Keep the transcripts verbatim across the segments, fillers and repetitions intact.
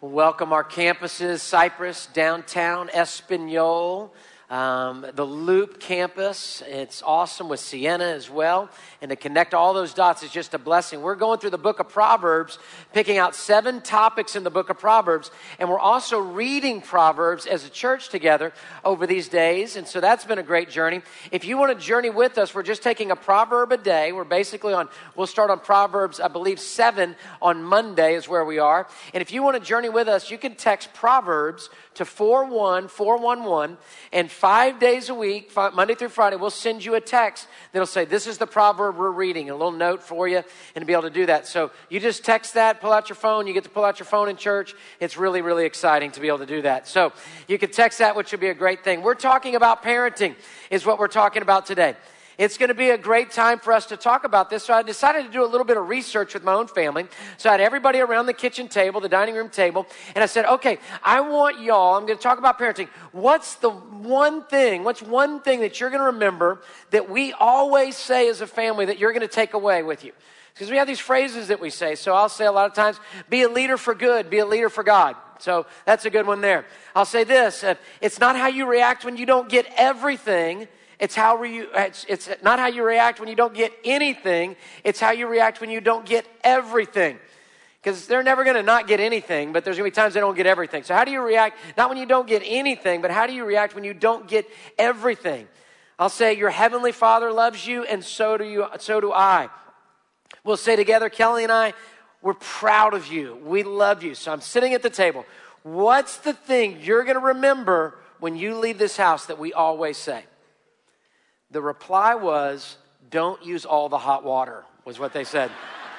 Welcome our campuses, Cypress, downtown, Espanol, um, the Loop campus. It's awesome with Sienna as well. And to connect all those dots is just a blessing. We're going through the book of Proverbs, picking out seven topics in the book of Proverbs. And we're also reading Proverbs as a church together over these days. And so that's been a great journey. If you want to journey with us, we're just taking a proverb a day. We're basically on, we'll start on Proverbs, I believe, seven on Monday is where we are. And if you want to journey with us, you can text Proverbs to four one four one one, and five days a week, five, Monday through Friday, we'll send you a text that'll say, this is the proverb we're reading, a little note for you, and to be able to do that. So you just text that, pull out your phone. You get to pull out your phone in church. It's really, really exciting to be able to do that. So you can text that, which would be a great thing. We're talking about parenting is what we're talking about today. It's going to be a great time for us to talk about this. So I decided to do a little bit of research with my own family. So I had everybody around the kitchen table, the dining room table, and I said, okay, I want y'all, I'm going to talk about parenting. What's the one thing, what's one thing that you're going to remember that we always say as a family that you're going to take away with you? Because we have these phrases that we say. So I'll say a lot of times, be a leader for good, be a leader for God. So that's a good one there. I'll say this, uh, it's not how you react when you don't get everything. It's how you, it's, it's not how you react when you don't get anything. It's how you react when you don't get everything. Because they're never going to not get anything, but there's going to be times they don't get everything. So how do you react, not when you don't get anything, but how do you react when you don't get everything? I'll say, your heavenly Father loves you, and so do you, so do I. We'll say together, Kelly and I, we're proud of you. We love you. So I'm sitting at the table. What's the thing you're going to remember when you leave this house that we always say? The reply was, don't use all the hot water, was what they said.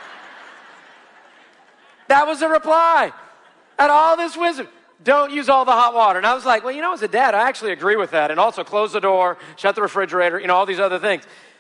That was the reply. At all this wisdom, don't use all the hot water. And I was like, well, you know, as a dad, I actually agree with that. And also close the door, shut the refrigerator, you know, all these other things.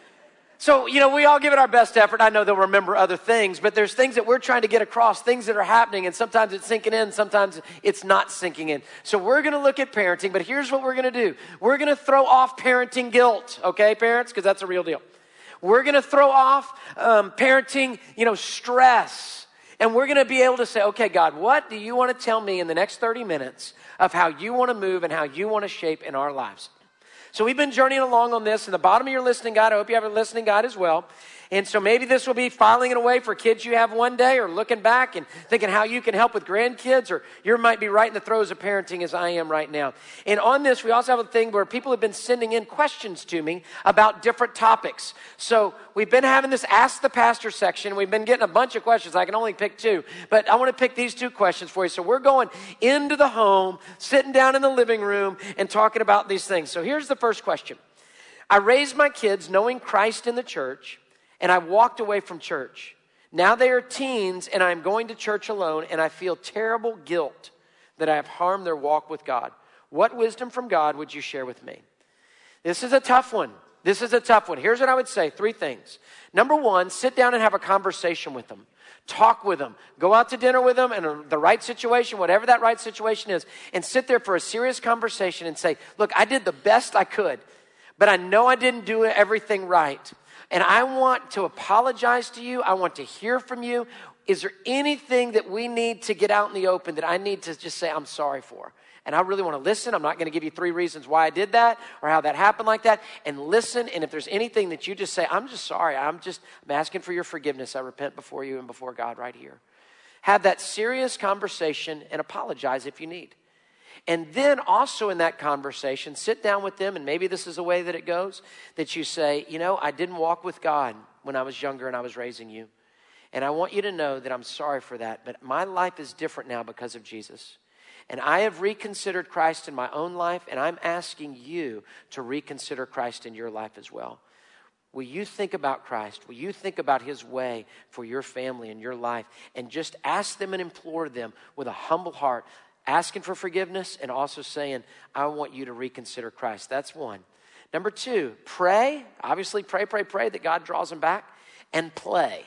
So, you know, we all give it our best effort. I know they'll remember other things, but there's things that we're trying to get across, things that are happening, and sometimes it's sinking in, sometimes it's not sinking in. So we're going to look at parenting, but here's what we're going to do. We're going to throw off parenting guilt, okay, parents, because that's a real deal. We're going to throw off um, parenting, you know, stress, and we're going to be able to say, okay, God, what do you want to tell me in the next thirty minutes of how you want to move and how you want to shape in our lives? So we've been journeying along on this. In the bottom of your listening guide, I hope you have a listening guide as well. And so maybe this will be filing it away for kids you have one day, or looking back and thinking how you can help with grandkids, or you might be right in the throes of parenting as I am right now. And on this, we also have a thing where people have been sending in questions to me about different topics. So we've been having this Ask the Pastor section. We've been getting a bunch of questions. I can only pick two, but I want to pick these two questions for you. So we're going into the home, sitting down in the living room, and talking about these things. So here's the first question. I raised my kids knowing Christ in the church, and I walked away from church. Now they are teens, and I'm going to church alone, and I feel terrible guilt that I have harmed their walk with God. What wisdom from God would you share with me? This is a tough one. This is a tough one. Here's what I would say. Three things. Number one, sit down and have a conversation with them. Talk with them. Go out to dinner with them in the right situation, whatever that right situation is, and sit there for a serious conversation and say, look, I did the best I could, but I know I didn't do everything right. And I want to apologize to you. I want to hear from you. Is there anything that we need to get out in the open that I need to just say I'm sorry for? And I really want to listen. I'm not going to give you three reasons why I did that or how that happened like that. And listen. And if there's anything that you just say, I'm just sorry. I'm just I'm asking for your forgiveness. I repent before you and before God right here. Have that serious conversation and apologize if you need. And then also in that conversation, sit down with them, and maybe this is the way that it goes, that you say, you know, I didn't walk with God when I was younger and I was raising you. And I want you to know that I'm sorry for that, but my life is different now because of Jesus. And I have reconsidered Christ in my own life, and I'm asking you to reconsider Christ in your life as well. Will you think about Christ? Will you think about his way for your family and your life? And just ask them and implore them with a humble heart, asking for forgiveness and also saying, I want you to reconsider Christ. That's one. Number two, pray. Obviously, pray, pray, pray that God draws them back. And play.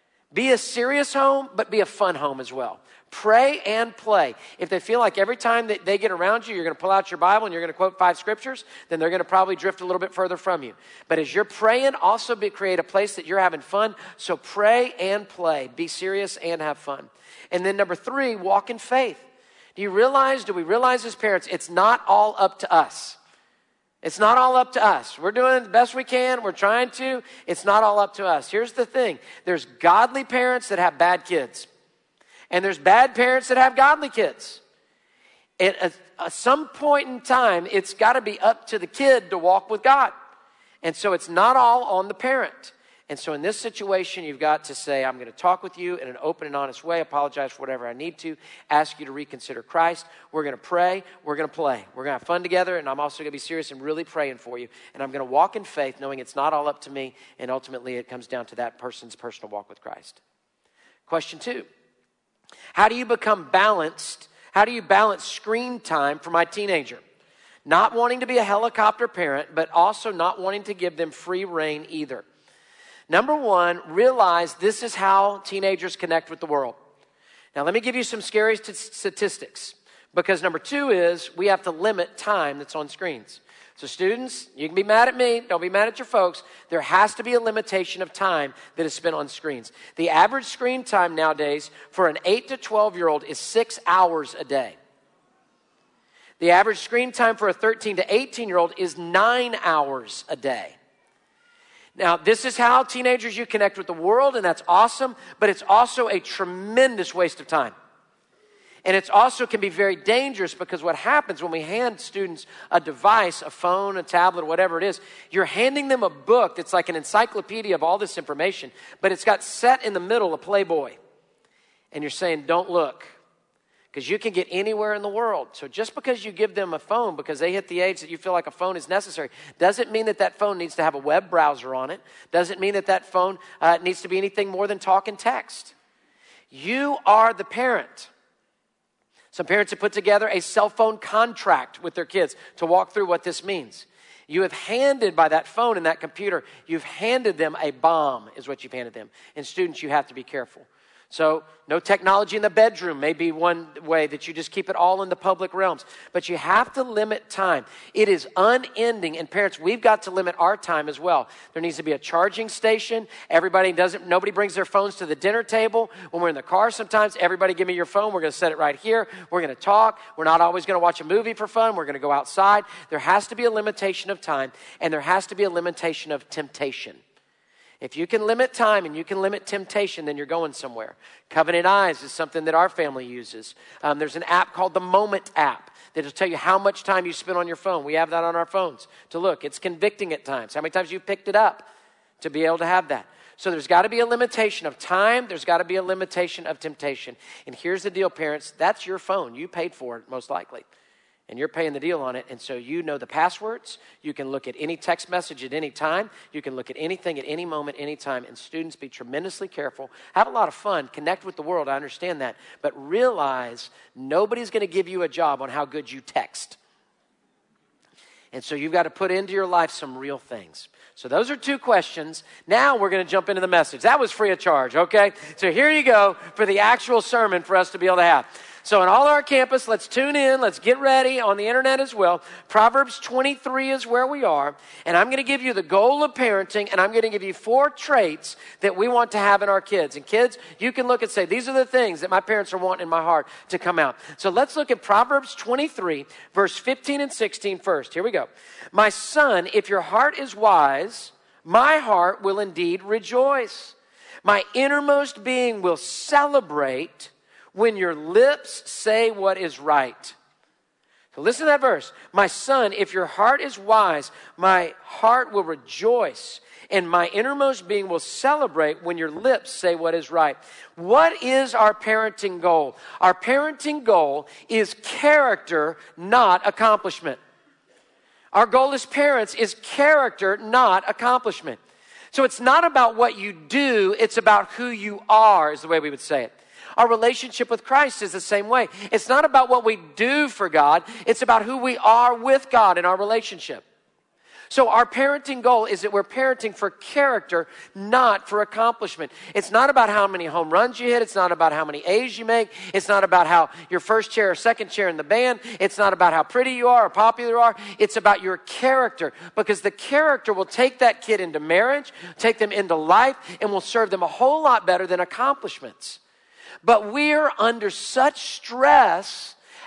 Be a serious home, but be a fun home as well. Pray and play. If they feel like every time that they get around you, you're going to pull out your Bible and you're going to quote five scriptures, then they're going to probably drift a little bit further from you. But as you're praying, also be, create a place that you're having fun. So pray and play. Be serious and have fun. And then number three, walk in faith. Do you realize, do we realize as parents, it's not all up to us. It's not all up to us. We're doing the best we can. We're trying to. It's not all up to us. Here's the thing. There's godly parents that have bad kids. And there's bad parents that have godly kids. At, at some point in time, it's got to be up to the kid to walk with God. And so it's not all on the parent. And so in this situation, you've got to say, I'm going to talk with you in an open and honest way, apologize for whatever I need to, ask you to reconsider Christ. We're going to pray. We're going to play. We're going to have fun together, and I'm also going to be serious and really praying for you. And I'm going to walk in faith, knowing it's not all up to me, and ultimately it comes down to that person's personal walk with Christ. Question two, how do you become balanced? How do you balance screen time for my teenager? Not wanting to be a helicopter parent, but also not wanting to give them free rein either. Number one, realize this is how teenagers connect with the world. Now, let me give you some scary st- statistics. Because number two is we have to limit time that's on screens. So students, you can be mad at me. Don't be mad at your folks. There has to be a limitation of time that is spent on screens. The average screen time nowadays for an eight to twelve-year-old is six hours a day. The average screen time for a thirteen to eighteen-year-old is nine hours a day. Now, this is how teenagers, you connect with the world, and that's awesome, but it's also a tremendous waste of time. And it's also can be very dangerous because what happens when we hand students a device, a phone, a tablet, whatever it is, you're handing them a book that's like an encyclopedia of all this information, but it's got set in the middle a Playboy. And you're saying, don't look. Because you can get anywhere in the world. So just because you give them a phone, because they hit the age that you feel like a phone is necessary, doesn't mean that that phone needs to have a web browser on it. Doesn't mean that that phone uh, needs to be anything more than talk and text. You are the parent. Some parents have put together a cell phone contract with their kids to walk through what this means. You have handed, by that phone and that computer, you've handed them a bomb, is what you've handed them. And students, you have to be careful. So no technology in the bedroom may be one way that you just keep it all in the public realms. But you have to limit time. It is unending. And parents, we've got to limit our time as well. There needs to be a charging station. Everybody doesn't, nobody brings their phones to the dinner table. When we're in the car sometimes, everybody give me your phone. We're going to set it right here. We're going to talk. We're not always going to watch a movie for fun. We're going to go outside. There has to be a limitation of time. And there has to be a limitation of temptation. If you can limit time and you can limit temptation, then you're going somewhere. Covenant Eyes is something that our family uses. Um, there's an app called the Moment app that will tell you how much time you spend on your phone. We have that on our phones to look. It's convicting at times. How many times you picked it up to be able to have that? So there's got to be a limitation of time. There's got to be a limitation of temptation. And here's the deal, parents. That's your phone. You paid for it, most likely. And you're paying the deal on it, and so you know the passwords. You can look at any text message at any time. You can look at anything at any moment, any time. And students, be tremendously careful. Have a lot of fun. Connect with the world. I understand that. But realize nobody's going to give you a job on how good you text. And so you've got to put into your life some real things. So those are two questions. Now we're going to jump into the message. That was free of charge, okay? So here you go for the actual sermon for us to be able to have. So on all our campus, let's tune in. Let's get ready on the internet as well. Proverbs twenty-three is where we are. And I'm going to give you the goal of parenting, and I'm going to give you four traits that we want to have in our kids. And kids, you can look and say, these are the things that my parents are wanting in my heart to come out. So let's look at Proverbs twenty-three, verse fifteen and sixteen first. Here we go. My son, if your heart is wise, my heart will indeed rejoice. My innermost being will celebrate when your lips say what is right. So listen to that verse. My son, if your heart is wise, my heart will rejoice, and my innermost being will celebrate when your lips say what is right. What is our parenting goal? Our parenting goal is character, not accomplishment. Our goal as parents is character, not accomplishment. So it's not about what you do, it's about who you are, is the way we would say it. Our relationship with Christ is the same way. It's not about what we do for God. It's about who we are with God in our relationship. So our parenting goal is that we're parenting for character, not for accomplishment. It's not about how many home runs you hit. It's not about how many A's you make. It's not about how your first chair or second chair in the band. It's not about how pretty you are or popular you are. It's about your character, because the character will take that kid into marriage, take them into life, and will serve them a whole lot better than accomplishments. But we're under such stress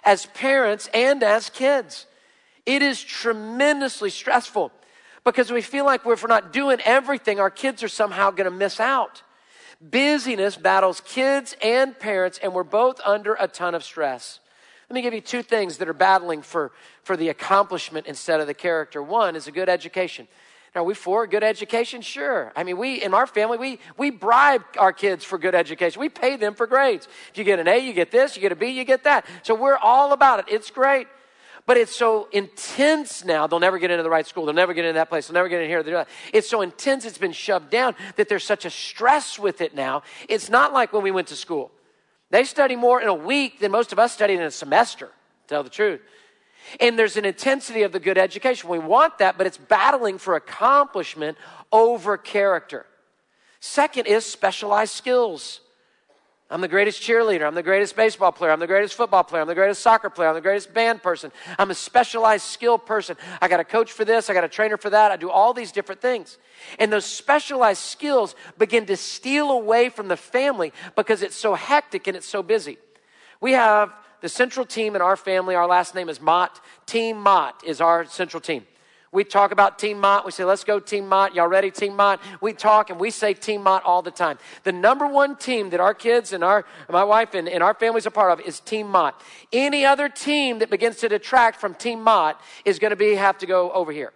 as parents and as kids. It is tremendously stressful because we feel like if we're not doing everything, our kids are somehow going to miss out. Busyness battles kids and parents, and we're both under a ton of stress. Let me give you two things that are battling for, for the accomplishment instead of the character. One is a good education. Now, are we for a good education? Sure. I mean, we, in our family, we, we bribe our kids for good education. We pay them for grades. If you get an A, you get this. You get a B, you get that. So we're all about it. It's great. But it's so intense now, they'll never get into the right school. They'll never get into that place. They'll never get in here. It's so intense, it's been shoved down that there's such a stress with it now. It's not like when we went to school. They study more in a week than most of us studied in a semester, to tell the truth. And there's an intensity of the good education. We want that, but it's battling for accomplishment over character. Second is specialized skills. I'm the greatest cheerleader. I'm the greatest baseball player. I'm the greatest football player. I'm the greatest soccer player. I'm the greatest band person. I'm a specialized skill person. I got a coach for this. I got a trainer for that. I do all these different things. And those specialized skills begin to steal away from the family because it's so hectic and it's so busy. We have the central team in our family. Our last name is Mott. Team Mott is our central team. We talk about Team Mott. We say, let's go Team Mott. Y'all ready, Team Mott? We talk and we say Team Mott all the time. The number one team that our kids and our my wife and, and our family's a part of is Team Mott. Any other team that begins to detract from Team Mott is going to be have to go over here.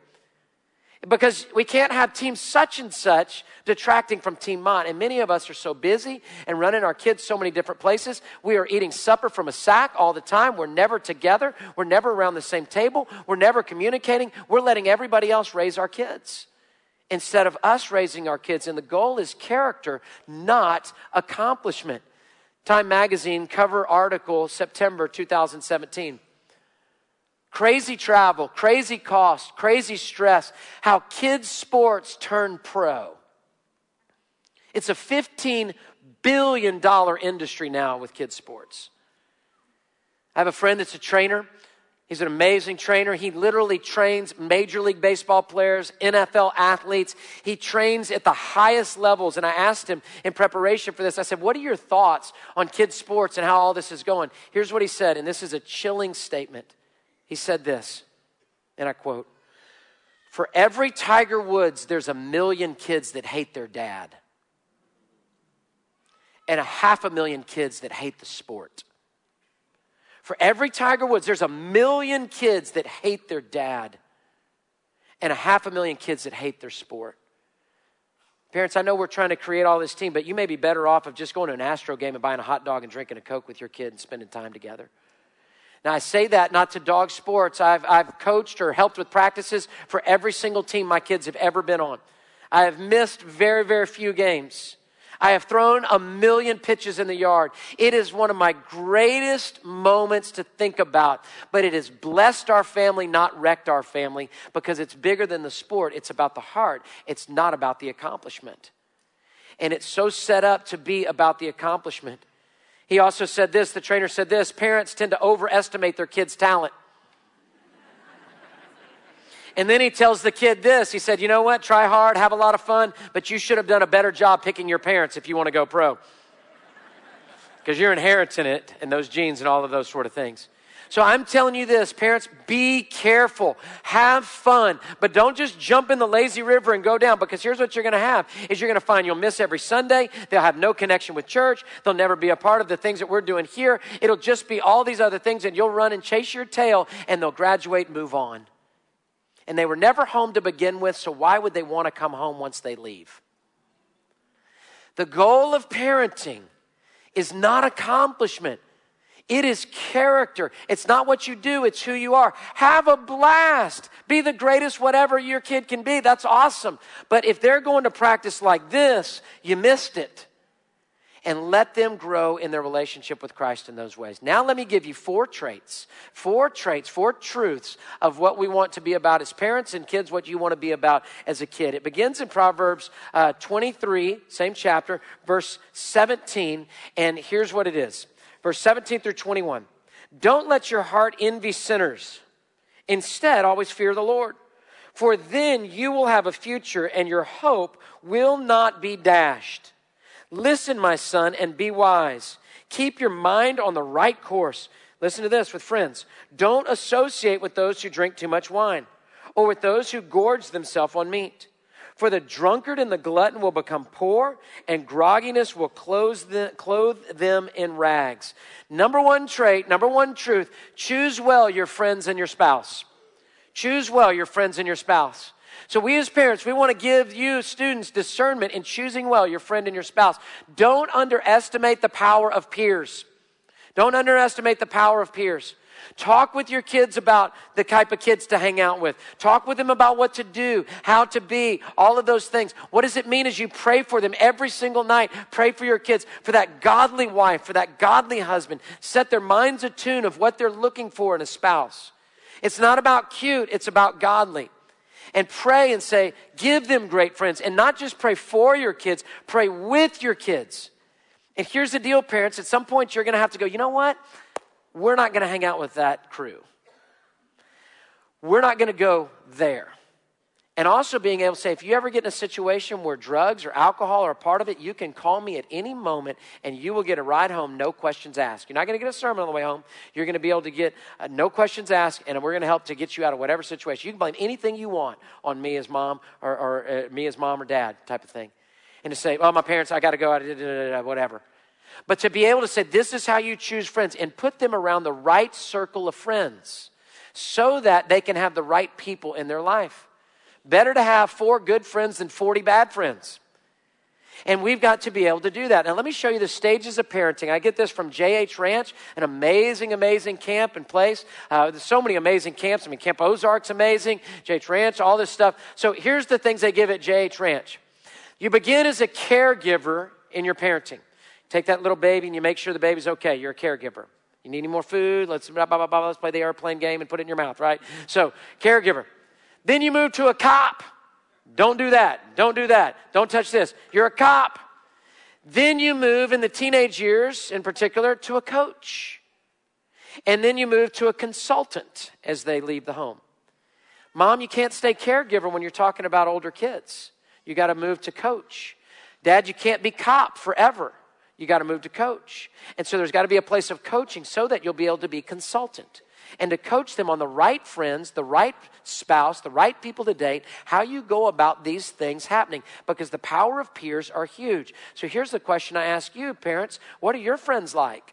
Because we can't have team such and such detracting from Team Mott. And many of us are so busy and running our kids so many different places. We are eating supper from a sack all the time. We're never together. We're never around the same table. We're never communicating. We're letting everybody else raise our kids instead of us raising our kids. And the goal is character, not accomplishment. Time Magazine cover article, September two thousand seventeen. Crazy travel, crazy cost, crazy stress. How kids' sports turn pro. It's a fifteen billion dollars industry now with kids' sports. I have a friend that's a trainer. He's an amazing trainer. He literally trains Major League Baseball players, N F L athletes. He trains at the highest levels. And I asked him in preparation for this, I said, what are your thoughts on kids' sports and how all this is going? Here's what he said, and this is a chilling statement. He said this, and I quote, for every Tiger Woods, there's a million kids that hate their dad. And a half a million kids that hate the sport. For every Tiger Woods, there's a million kids that hate their dad. And a half a million kids that hate their sport. Parents, I know we're trying to create all this team, but you may be better off of just going to an Astro game and buying a hot dog and drinking a Coke with your kid and spending time together. Now, I say that not to dog sports. I've, I've coached or helped with practices for every single team my kids have ever been on. I have missed very, very few games. I have thrown a million pitches in the yard. It is one of my greatest moments to think about, but it has blessed our family, not wrecked our family, because it's bigger than the sport. It's about the heart. It's not about the accomplishment. And it's so set up to be about the accomplishment. He also said this, the trainer said this, parents tend to overestimate their kids' talent. And then he tells the kid this, he said, you know what, try hard, have a lot of fun, but you should have done a better job picking your parents if you want to go pro. Because you're inheriting it and those genes and all of those sort of things. So I'm telling you this, parents, be careful, have fun, but don't just jump in the lazy river and go down, because here's what you're going to have, is you're going to find you'll miss every Sunday, they'll have no connection with church, they'll never be a part of the things that we're doing here, it'll just be all these other things, and you'll run and chase your tail, and they'll graduate and move on. And they were never home to begin with, so why would they want to come home once they leave? The goal of parenting is not accomplishment. It is character. It's not what you do, it's who you are. Have a blast. Be the greatest whatever your kid can be. That's awesome. But if they're going to practice like this, you missed it. And let them grow in their relationship with Christ in those ways. Now let me give you four traits, four traits, four truths of what we want to be about as parents and kids, what you want to be about as a kid. It begins in Proverbs uh, twenty-three, same chapter, verse seventeen, and here's what it is. Verse seventeen through twenty-one. Don't let your heart envy sinners. Instead, always fear the Lord. For then you will have a future and your hope will not be dashed. Listen, my son, and be wise. Keep your mind on the right course. Listen to this with friends. Don't associate with those who drink too much wine or with those who gorge themselves on meat. For the drunkard and the glutton will become poor, and grogginess will clothe them in rags. Number one trait, number one truth, choose well your friends and your spouse. Choose well your friends and your spouse. So we as parents, we want to give you students discernment in choosing well your friend and your spouse. Don't underestimate the power of peers. Don't underestimate the power of peers. Talk with your kids about the type of kids to hang out with. Talk with them about what to do, how to be, all of those things. What does it mean as you pray for them every single night? Pray for your kids, for that godly wife, for that godly husband. Set their minds attuned of what they're looking for in a spouse. It's not about cute, it's about godly. And pray and say, give them great friends. And not just pray for your kids, pray with your kids. And here's the deal, parents. At some point, you're going to have to go, you know what? We're not going to hang out with that crew. We're not going to go there. And also being able to say, if you ever get in a situation where drugs or alcohol are a part of it, you can call me at any moment and you will get a ride home, no questions asked. You're not going to get a sermon on the way home. You're going to be able to get uh, no questions asked, and we're going to help to get you out of whatever situation. You can blame anything you want on me as mom or, or uh, me as mom or dad type of thing. And to say, oh, my parents, I got to go out, whatever. But to be able to say, this is how you choose friends, and put them around the right circle of friends so that they can have the right people in their life. Better to have four good friends than forty bad friends. And we've got to be able to do that. Now, let me show you the stages of parenting. I get this from J H Ranch, an amazing, amazing camp and place. Uh, there's so many amazing camps. I mean, Camp Ozark's amazing, J H Ranch, all this stuff. So here's the things they give at J H Ranch. You begin as a caregiver in your parenting. Take that little baby and you make sure the baby's okay. You're a caregiver. You need any more food? Let's, blah, blah, blah, blah, let's play the airplane game and put it in your mouth, right? So, caregiver. Then you move to a cop. Don't do that. Don't do that. Don't touch this. You're a cop. Then you move in the teenage years, in particular, to a coach. And then you move to a consultant as they leave the home. Mom, you can't stay caregiver when you're talking about older kids. You got to move to coach. Dad, you can't be cop forever. You got to move to coach. And so there's got to be a place of coaching so that you'll be able to be consultant. And to coach them on the right friends, the right spouse, the right people to date, how you go about these things happening. Because the power of peers are huge. So here's the question I ask you, parents. What are your friends like?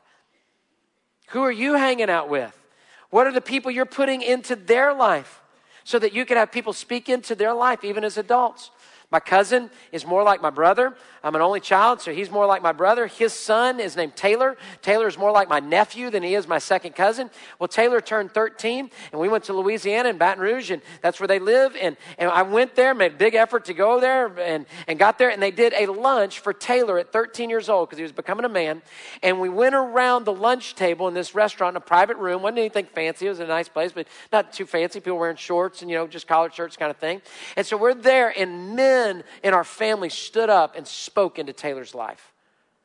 Who are you hanging out with? What are the people you're putting into their life so that you can have people speak into their life even as adults? My cousin is more like my brother. I'm an only child, so he's more like my brother. His son is named Taylor. Taylor is more like my nephew than he is my second cousin. Well, Taylor turned thirteen, and we went to Louisiana and Baton Rouge, and that's where they live. And, and I went there, made a big effort to go there, and, and got there, and they did a lunch for Taylor at thirteen years old because he was becoming a man. And we went around the lunch table in this restaurant, in a private room. Wasn't anything fancy. It was a nice place, but not too fancy. People wearing shorts and, you know, just collared shirts kind of thing. And so we're there, and men in our family stood up and spoke into Taylor's life.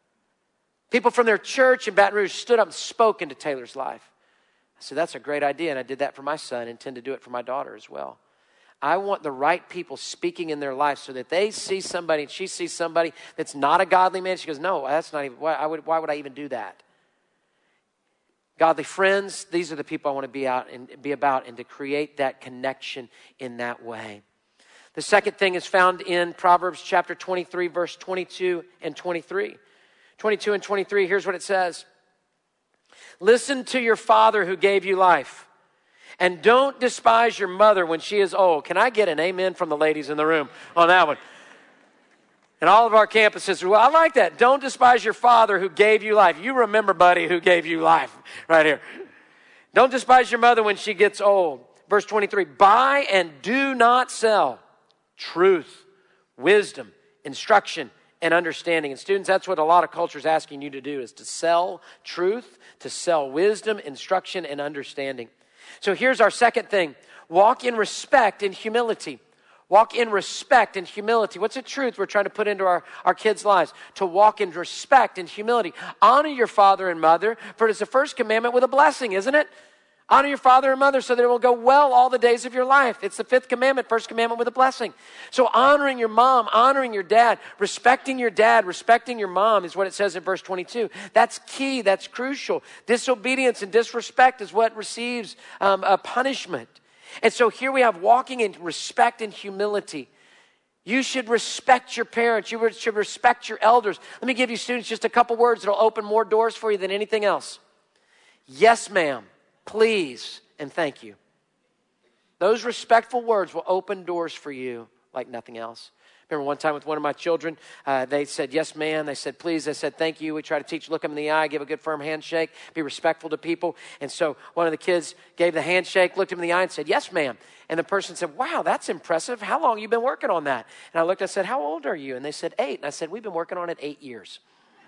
People from their church in Baton Rouge stood up and spoke into Taylor's life. I said, that's a great idea, and I did that for my son and intend to do it for my daughter as well. I want the right people speaking in their life so that they see somebody, and she sees somebody that's not a godly man. She goes, no, that's not even, why, I would, why would I even do that? Godly friends, these are the people I want to be out and be about, and to create that connection in that way. The second thing is found in Proverbs chapter twenty-three, verse twenty-two and twenty-three. twenty-two and twenty-three, here's what it says. Listen to your father who gave you life, and don't despise your mother when she is old. Can I get an amen from the ladies in the room on that one? And all of our campuses, well, I like that. Don't despise your father who gave you life. You remember, buddy, who gave you life right here. Don't despise your mother when she gets old. Verse twenty-three, buy and do not sell. Truth, wisdom, instruction, and understanding. And students, that's what a lot of culture is asking you to do, is to sell truth, to sell wisdom, instruction, and understanding. So here's our second thing. Walk in respect and humility. Walk in respect and humility. What's the truth we're trying to put into our, our kids' lives? To walk in respect and humility. Honor your father and mother, for it is the first commandment with a blessing, isn't it? Honor your father and mother so that it will go well all the days of your life. It's the fifth commandment, first commandment with a blessing. So honoring your mom, honoring your dad, respecting your dad, respecting your mom is what it says in verse twenty-two. That's key. That's crucial. Disobedience and disrespect is what receives um, a punishment. And so here we have walking in respect and humility. You should respect your parents. You should respect your elders. Let me give you students just a couple words that will open more doors for you than anything else. Yes, ma'am. Please, and thank you. Those respectful words will open doors for you like nothing else. Remember one time with one of my children, uh, they said, yes, ma'am. They said, please. They said, thank you. We try to teach, look them in the eye, give a good firm handshake, be respectful to people. And so one of the kids gave the handshake, looked him in the eye and said, yes, ma'am. And the person said, wow, that's impressive. How long have you been working on that? And I looked, I said, how old are you? And they said, eight. And I said, we've been working on it eight years.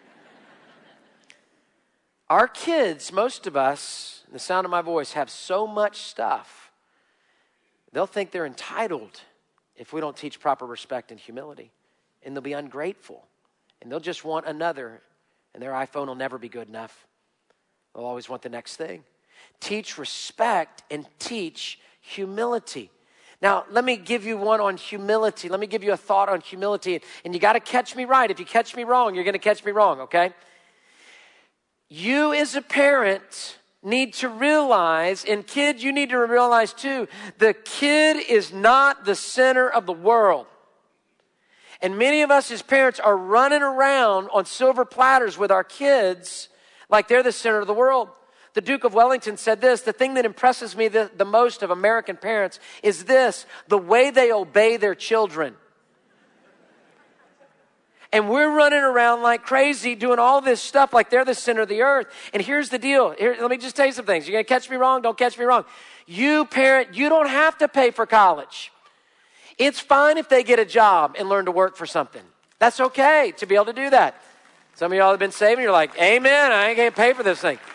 Our kids, most of us, the sound of my voice, have so much stuff. They'll think they're entitled if we don't teach proper respect and humility. And they'll be ungrateful. And they'll just want another. And their iPhone will never be good enough. They'll always want the next thing. Teach respect and teach humility. Now, let me give you one on humility. Let me give you a thought on humility. And you got to catch me right. If you catch me wrong, you're going to catch me wrong, okay? You as a parent need to realize, and kids, you need to realize too, the kid is not the center of the world. And many of us as parents are running around on silver platters with our kids like they're the center of the world. The Duke of Wellington said this, the thing that impresses me the, the most of American parents is this, the way they obey their children. And we're running around like crazy doing all this stuff like they're the center of the earth. And here's the deal. Here, let me just tell you some things. You're going to catch me wrong? Don't catch me wrong. You parent, you don't have to pay for college. It's fine if they get a job and learn to work for something. That's okay to be able to do that. Some of y'all have been saving. You're like, amen, I ain't going to pay for this thing.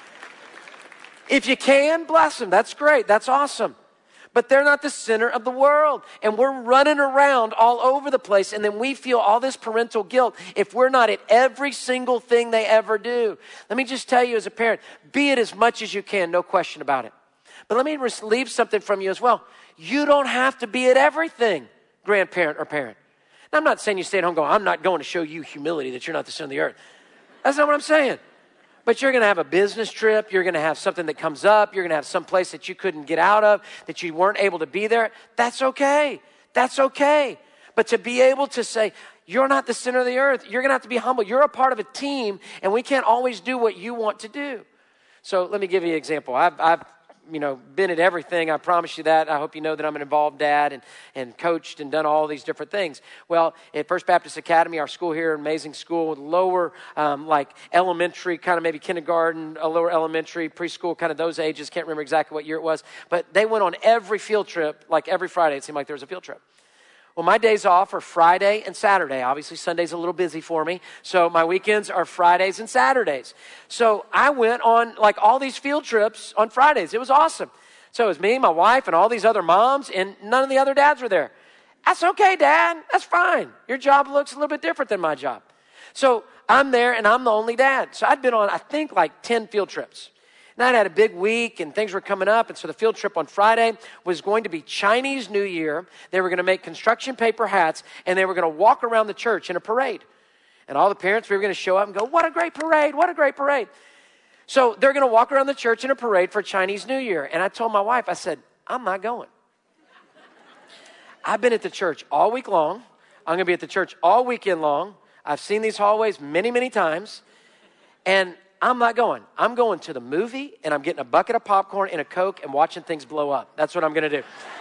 If you can, bless them. That's great. That's awesome. But they're not the center of the world. And we're running around all over the place. And then we feel all this parental guilt if we're not at every single thing they ever do. Let me just tell you as a parent, be it as much as you can, no question about it. But let me leave something from you as well. You don't have to be at everything, grandparent or parent. Now, I'm not saying you stay at home going, I'm not going to show you humility that you're not the center of the earth. That's not what I'm saying. But you're going to have a business trip. You're going to have something that comes up. You're going to have some place that you couldn't get out of, that you weren't able to be there. That's okay. That's okay. But to be able to say, you're not the center of the earth. You're going to have to be humble. You're a part of a team, and we can't always do what you want to do. So let me give you an example. I've, I've you know, been at everything. I promise you that. I hope you know that I'm an involved dad and, and coached and done all these different things. Well, at First Baptist Academy, our school here, amazing school, with lower, um, like elementary, kind of maybe kindergarten, a lower elementary, preschool, kind of those ages. Can't remember exactly what year it was. But they went on every field trip, like every Friday. It seemed like there was a field trip. Well, my days off are Friday and Saturday. Obviously, Sunday's a little busy for me. So my weekends are Fridays and Saturdays. So I went on like all these field trips on Fridays. It was awesome. So it was me, my wife, and all these other moms, and none of the other dads were there. That's okay, Dad. That's fine. Your job looks a little bit different than my job. So I'm there, and I'm the only dad. So I'd been on, I think, like ten field trips. And I'd had a big week, and things were coming up, and so the field trip on Friday was going to be Chinese New Year. They were going to make construction paper hats, and they were going to walk around the church in a parade. And all the parents, we were going to show up and go, what a great parade, what a great parade. So they're going to walk around the church in a parade for Chinese New Year. And I told my wife, I said, I'm not going. I've been at the church all week long. I'm going to be at the church all weekend long. I've seen these hallways many, many times. And I'm not going. I'm going to the movie, and I'm getting a bucket of popcorn and a Coke and watching things blow up. That's what I'm going to do.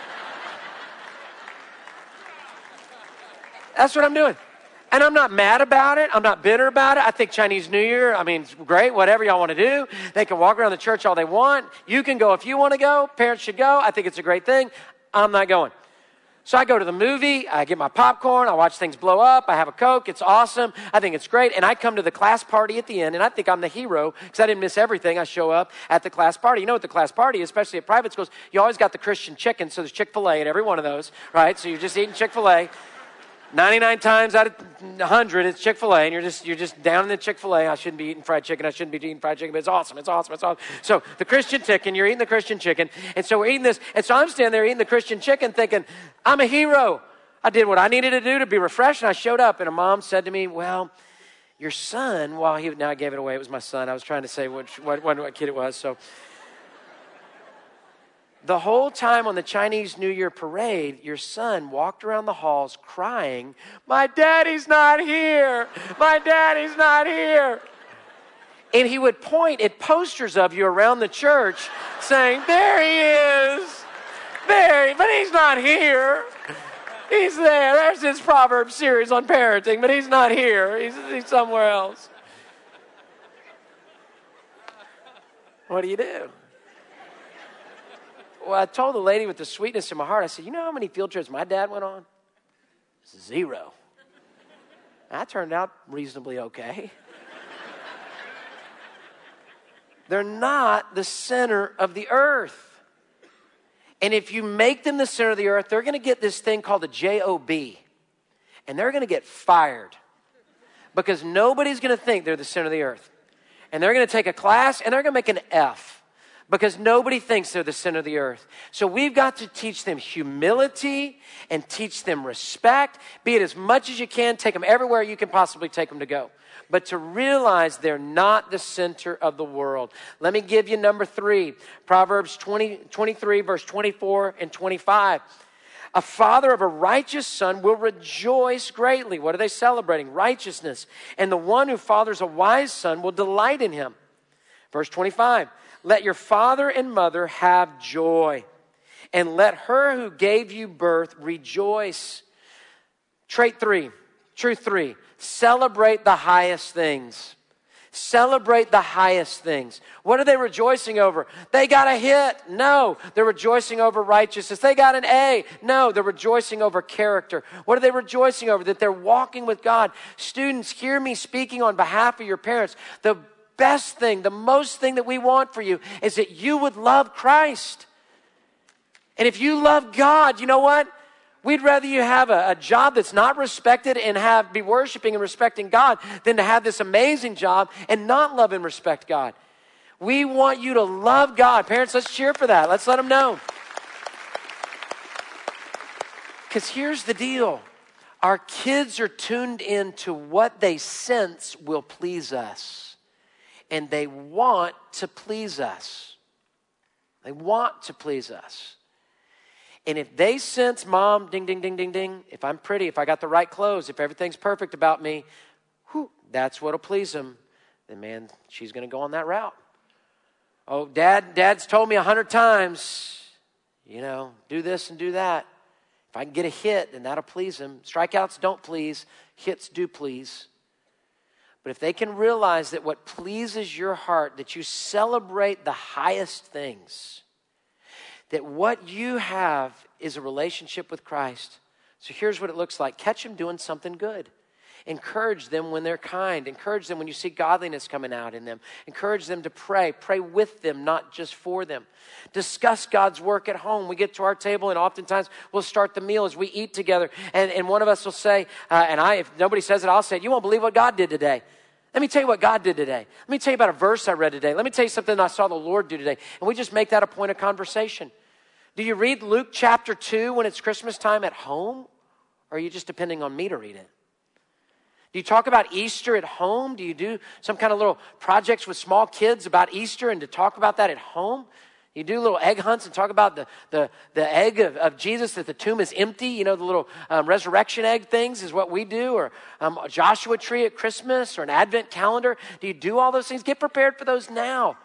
That's what I'm doing. And I'm not mad about it. I'm not bitter about it. I think Chinese New Year, I mean, it's great, whatever y'all want to do. They can walk around the church all they want. You can go if you want to go. Parents should go. I think it's a great thing. I'm not going. So I go to the movie, I get my popcorn, I watch things blow up, I have a Coke, it's awesome, I think it's great, and I come to the class party at the end, and I think I'm the hero, because I didn't miss everything. I show up at the class party. You know what the class party is, especially at private schools, you always got the Christian chicken, so there's Chick-fil-A at every one of those, right? So you're just eating Chick-fil-A. ninety-nine times out of one hundred, it's Chick-fil-A, and you're just you're just down in the Chick-fil-A. I shouldn't be eating fried chicken. I shouldn't be eating fried chicken, but it's awesome. It's awesome. It's awesome. So the Christian chicken, you're eating the Christian chicken, and so we're eating this, and so I'm standing there eating the Christian chicken thinking, I'm a hero. I did what I needed to do to be refreshed, and I showed up, and a mom said to me, well, your son, while he, now I gave it away, it was my son. I was trying to say which, what, what, what kid it was, so. The whole time on the Chinese New Year parade, your son walked around the halls crying, my daddy's not here, my daddy's not here. And he would point at posters of you around the church saying, there he is, there, but he's not here. He's there. There's his Proverbs series on parenting, but he's not here. He's, he's somewhere else. What do you do? Well, I told the lady with the sweetness in my heart, I said, you know how many field trips my dad went on? Zero. That turned out reasonably okay. They're not the center of the earth. And if you make them the center of the earth, they're going to get this thing called a job. And they're going to get fired. Because nobody's going to think they're the center of the earth. And they're going to take a class and they're going to make an F. Because nobody thinks they're the center of the earth. So we've got to teach them humility and teach them respect. Be it as much as you can. Take them everywhere you can possibly take them to go. But to realize they're not the center of the world. Let me give you number three. Proverbs twenty, twenty-three, verse twenty-four and twenty-five. A father of a righteous son will rejoice greatly. What are they celebrating? Righteousness. And the one who fathers a wise son will delight in him. Verse twenty-five. Let your father and mother have joy. And let her who gave you birth rejoice. Trait three. Truth three. Celebrate the highest things. Celebrate the highest things. What are they rejoicing over? They got a hit. No, they're rejoicing over righteousness. They got an A. No, they're rejoicing over character. What are they rejoicing over? That they're walking with God. Students, hear me speaking on behalf of your parents. The best thing, the most thing that we want for you is that you would love Christ. And if you love God, you know what? We'd rather you have a, a job that's not respected and have be worshiping and respecting God than to have this amazing job and not love and respect God. We want you to love God. Parents, let's cheer for that. Let's let them know. Because here's the deal. Our kids are tuned in to what they sense will please us. And they want to please us. They want to please us. And if they sense, mom, ding, ding, ding, ding, ding, if I'm pretty, if I got the right clothes, if everything's perfect about me, whew, that's what'll please them, then man, she's going to go on that route. Oh, dad, dad's told me a hundred times, you know, do this and do that. If I can get a hit, then that'll please him. Strikeouts don't please, hits do please. But if they can realize that what pleases your heart, that you celebrate the highest things, that what you have is a relationship with Christ. So here's what it looks like. Catch them doing something good. Encourage them when they're kind. Encourage them when you see godliness coming out in them. Encourage them to pray. Pray with them, not just for them. Discuss God's work at home. We get to our table and oftentimes we'll start the meal as we eat together. And, and one of us will say, uh, and I, if nobody says it, I'll say it, you won't believe what God did today. Let me tell you what God did today. Let me tell you about a verse I read today. Let me tell you something I saw the Lord do today. And we just make that a point of conversation. Do you read Luke chapter two when it's Christmas time at home? Or are you just depending on me to read it? Do you talk about Easter at home? Do you do some kind of little projects with small kids about Easter and to talk about that at home? You do little egg hunts and talk about the, the, the egg of, of Jesus, that the tomb is empty. You know, the little um, resurrection egg things is what we do. Or um, a Joshua tree at Christmas or an Advent calendar. Do you do all those things? Get prepared for those now.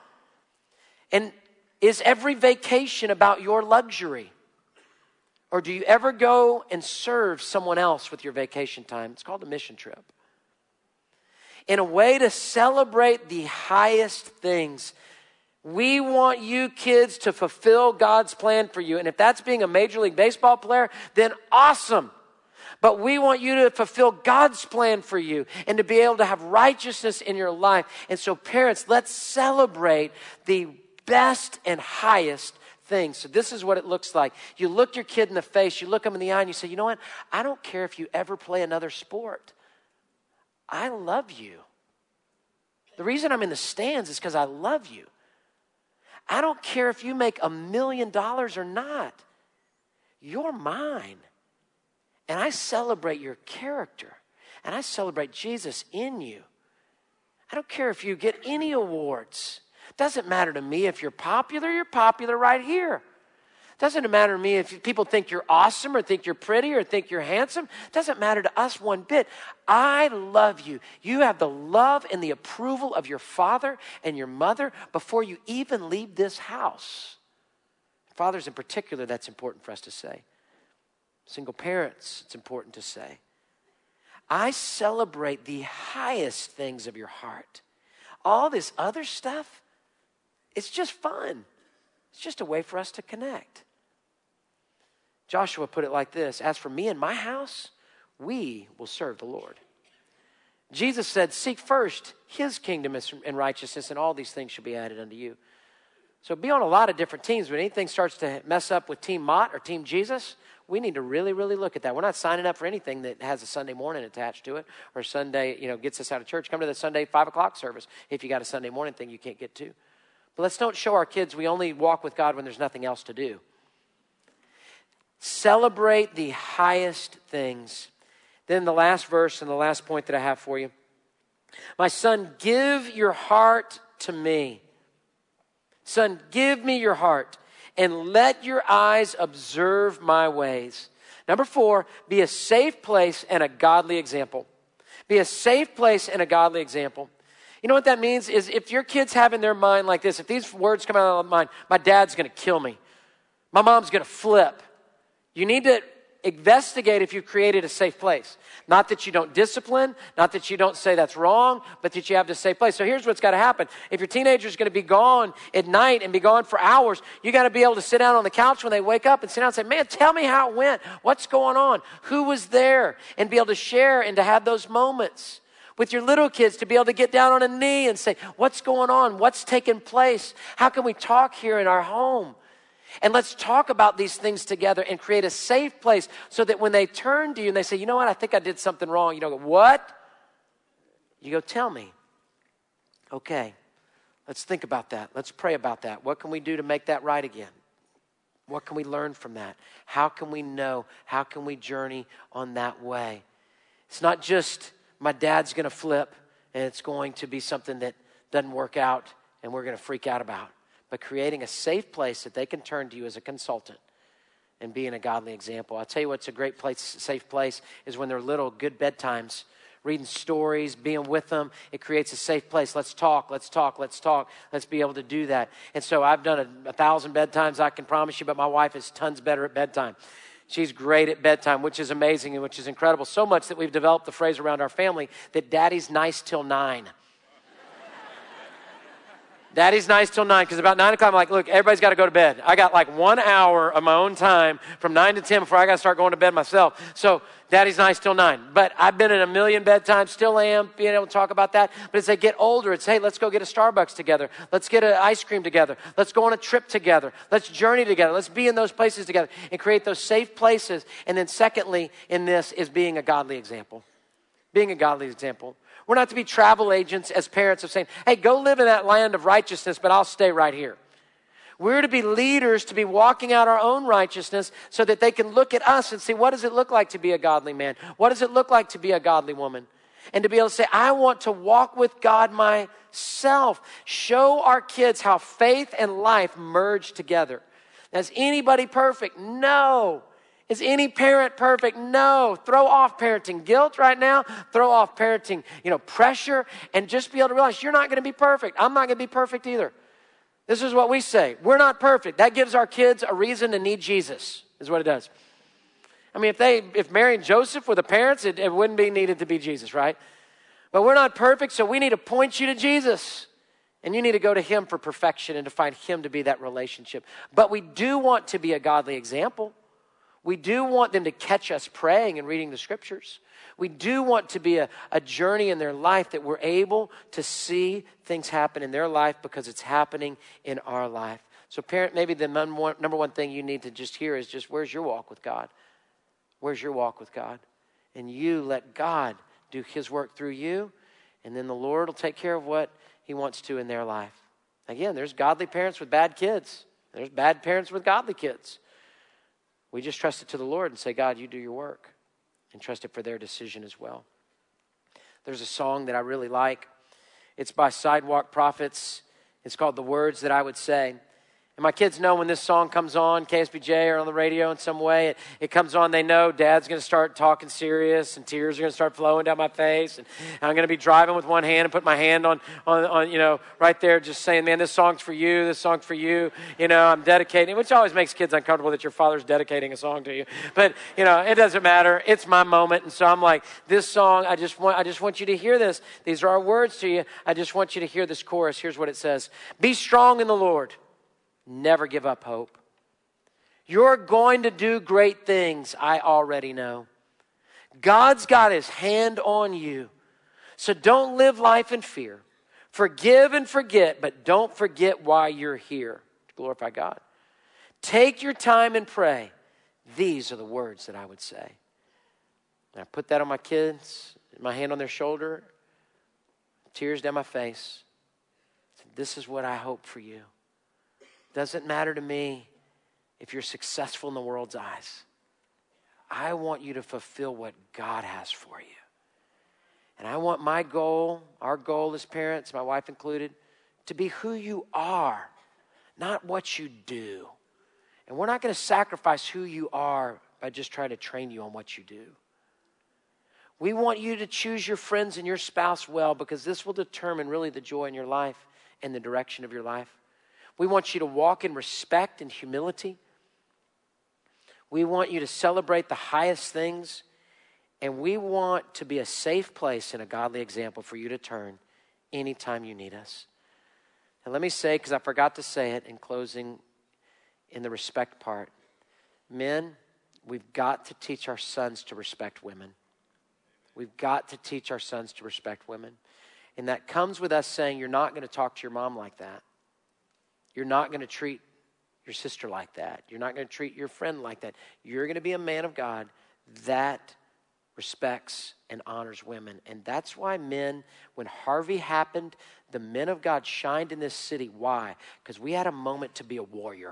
And is every vacation about your luxury? Or do you ever go and serve someone else with your vacation time? It's called a mission trip. In a way to celebrate the highest things. We want you kids to fulfill God's plan for you. And if that's being a Major League Baseball player, then awesome. But we want you to fulfill God's plan for you and to be able to have righteousness in your life. And so parents, let's celebrate the best and highest things. So this is what it looks like. You look your kid in the face, you look them in the eye, and you say, you know what? I don't care if you ever play another sport. I love you. The reason I'm in the stands is because I love you. I don't care if you make a million dollars or not. You're mine. And I celebrate your character. And I celebrate Jesus in you. I don't care if you get any awards. Doesn't matter to me if you're popular, you're popular right here. Doesn't matter to me if people think you're awesome or think you're pretty or think you're handsome. Doesn't matter to us one bit. I love you. You have the love and the approval of your father and your mother before you even leave this house. Fathers in particular, that's important for us to say. Single parents, it's important to say. I celebrate the highest things of your heart. All this other stuff, it's just fun. It's just a way for us to connect. Joshua put it like this: as for me and my house, we will serve the Lord. Jesus said, seek first his kingdom and righteousness, and all these things shall be added unto you. So be on a lot of different teams. When anything starts to mess up with Team Mott or Team Jesus, we need to really, really look at that. We're not signing up for anything that has a Sunday morning attached to it or Sunday, you know, gets us out of church. Come to the Sunday five o'clock service if you got a Sunday morning thing you can't get to. But let's don't show our kids we only walk with God when there's nothing else to do. Celebrate the highest things. Then the last verse and the last point that I have for you. My son, give your heart to me. Son, give me your heart and let your eyes observe my ways. Number four, be a safe place and a godly example. Be a safe place and a godly example. You know what that means is if your kids have in their mind like this, if these words come out of their mind, my dad's going to kill me. My mom's going to flip. You need to investigate if you've created a safe place. Not that you don't discipline, not that you don't say that's wrong, but that you have this safe place. So here's what's got to happen. If your teenager's going to be gone at night and be gone for hours, you got to be able to sit down on the couch when they wake up and sit down and say, man, tell me how it went. What's going on? Who was there? And be able to share and to have those moments. With your little kids, to be able to get down on a knee and say, what's going on? What's taking place? How can we talk here in our home? And let's talk about these things together and create a safe place so that when they turn to you and they say, you know what, I think I did something wrong. You don't go, what? You go, tell me. Okay, let's think about that. Let's pray about that. What can we do to make that right again? What can we learn from that? How can we know? How can we journey on that way? It's not just my dad's going to flip and it's going to be something that doesn't work out and we're going to freak out about. But creating a safe place that they can turn to you as a consultant and being a godly example. I'll tell you what's a great place, safe place, is when they're little, good bedtimes, reading stories, being with them. It creates a safe place. Let's talk, let's talk, let's talk. Let's be able to do that. And so I've done a, a thousand bedtimes, I can promise you, but my wife is tons better at bedtime. She's great at bedtime, which is amazing and which is incredible. So much that we've developed the phrase around our family that daddy's nice till nine. Daddy's nice till nine, because about nine o'clock, I'm like, look, everybody's got to go to bed. I got like one hour of my own time from nine to ten before I got to start going to bed myself. So daddy's nice till nine. But I've been in a million bedtimes, still am, being able to talk about that. But as they get older, it's, hey, let's go get a Starbucks together. Let's get an ice cream together. Let's go on a trip together. Let's journey together. Let's be in those places together and create those safe places. And then secondly, in this is being a godly example. Being a godly example. We're not to be travel agents as parents of saying, hey, go live in that land of righteousness, but I'll stay right here. We're to be leaders, to be walking out our own righteousness so that they can look at us and see, what does it look like to be a godly man? What does it look like to be a godly woman? And to be able to say, I want to walk with God myself. Show our kids how faith and life merge together. Now, is anybody perfect? No. Is any parent perfect? No. Throw off parenting guilt right now. Throw off parenting, you know, pressure, and just be able to realize you're not going to be perfect. I'm not going to be perfect either. This is what we say. We're not perfect. That gives our kids a reason to need Jesus, is what it does. I mean, if they, if Mary and Joseph were the parents, it, it wouldn't be needed to be Jesus, right? But we're not perfect, so we need to point you to Jesus. And you need to go to him for perfection and to find him to be that relationship. But we do want to be a godly example. We do want them to catch us praying and reading the scriptures. We do want to be a, a journey in their life that we're able to see things happen in their life because it's happening in our life. So parent, maybe the number one, number one thing you need to just hear is just, where's your walk with God? Where's your walk with God? And you let God do his work through you, and then the Lord will take care of what he wants to in their life. Again, there's godly parents with bad kids. There's bad parents with godly kids. We just trust it to the Lord and say, God, you do your work, and trust it for their decision as well. There's a song that I really like. It's by Sidewalk Prophets. It's called The Words That I Would Say. And my kids know when this song comes on, K S B J or on the radio in some way, it, it comes on, they know Dad's going to start talking serious and tears are going to start flowing down my face. And I'm going to be driving with one hand and put my hand on, on, on, you know, right there just saying, man, this song's for you, this song's for you. You know, I'm dedicating, which always makes kids uncomfortable that your father's dedicating a song to you. But, you know, it doesn't matter. It's my moment. And so I'm like, this song, I just want, I just want you to hear this. These are our words to you. I just want you to hear this chorus. Here's what it says. Be strong in the Lord. Never give up hope. You're going to do great things, I already know. God's got his hand on you. So don't live life in fear. Forgive and forget, but don't forget why you're here. To glorify God. Take your time and pray. These are the words that I would say. And I put that on my kids, my hand on their shoulder, tears down my face. This is what I hope for you. Doesn't matter to me if you're successful in the world's eyes. I want you to fulfill what God has for you. And I want my goal, our goal as parents, my wife included, to be who you are, not what you do. And we're not going to sacrifice who you are by just trying to train you on what you do. We want you to choose your friends and your spouse well, because this will determine really the joy in your life and the direction of your life. We want you to walk in respect and humility. We want you to celebrate the highest things. And we want to be a safe place and a godly example for you to turn anytime you need us. And let me say, because I forgot to say it in closing in the respect part. Men, we've got to teach our sons to respect women. We've got to teach our sons to respect women. And that comes with us saying, you're not going to talk to your mom like that. You're not going to treat your sister like that. You're not going to treat your friend like that. You're going to be a man of God that respects and honors women. And that's why men, when Harvey happened, the men of God shined in this city. Why? Because we had a moment to be a warrior.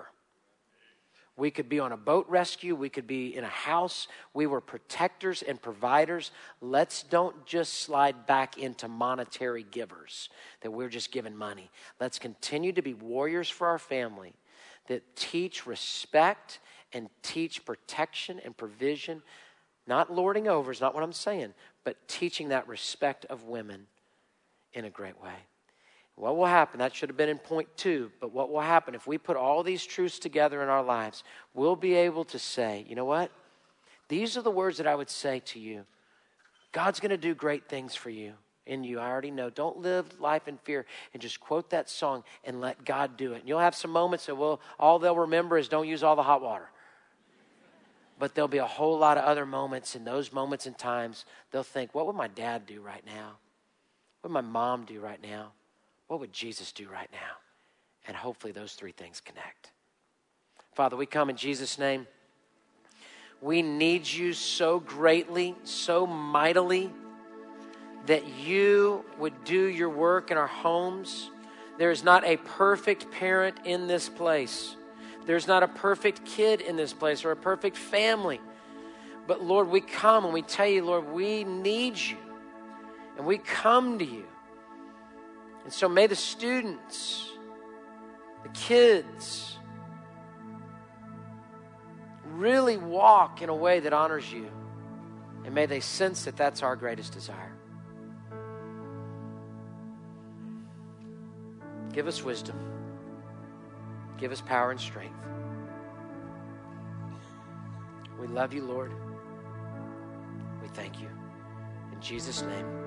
We could be on a boat rescue. We could be in a house. We were protectors and providers. Let's don't just slide back into monetary givers, that we're just giving money. Let's continue to be warriors for our family that teach respect and teach protection and provision, not lording over is not what I'm saying, but teaching that respect of women in a great way. What will happen? That should have been in point two. But what will happen if we put all these truths together in our lives? We'll be able to say, you know what? These are the words that I would say to you. God's going to do great things for you, in you. I already know. Don't live life in fear, and just quote that song and let God do it. And you'll have some moments that will, all they'll remember is don't use all the hot water. But there'll be a whole lot of other moments. In those moments and times, they'll think, what would my dad do right now? What would my mom do right now? What would Jesus do right now? And hopefully those three things connect. Father, we come in Jesus' name. We need you so greatly, so mightily, that you would do your work in our homes. There is not a perfect parent in this place. There's not a perfect kid in this place or a perfect family. But Lord, we come and we tell you, Lord, we need you. And we come to you. And so may the students, the kids, really walk in a way that honors you. And may they sense that that's our greatest desire. Give us wisdom. Give us power and strength. We love you, Lord. We thank you. In Jesus' name.